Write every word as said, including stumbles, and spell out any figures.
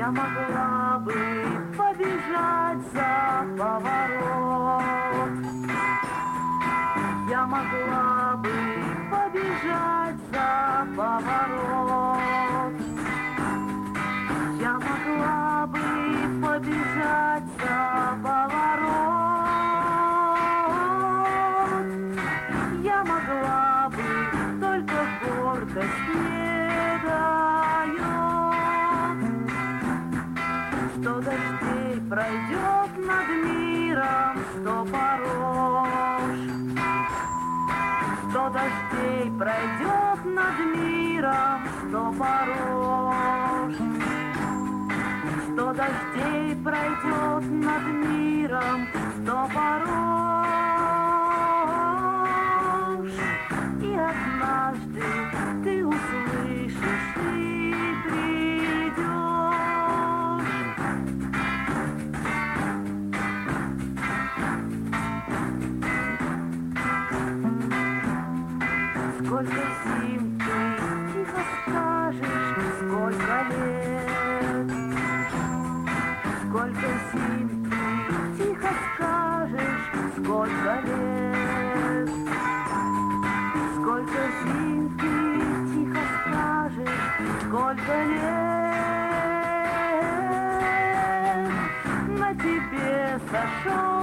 Я могла бы побежать за поворот. Я могла бы побежать за поворот. Я могла бы побежать за поворот. Я могла бы, только гордость не дает, что дождей пройдет над миром сто порож. Сто дождей пройдет над миром сто порож. Сто дождей пройдет над миром сто порож. И однажды ты услышишь и придешь. Сколько зим ты тихо скажешь, сколько лет. Сколько зим ты тихо скажешь, сколько лет. Сколько зим ты тихо скажешь, сколько лет. На тебе сошел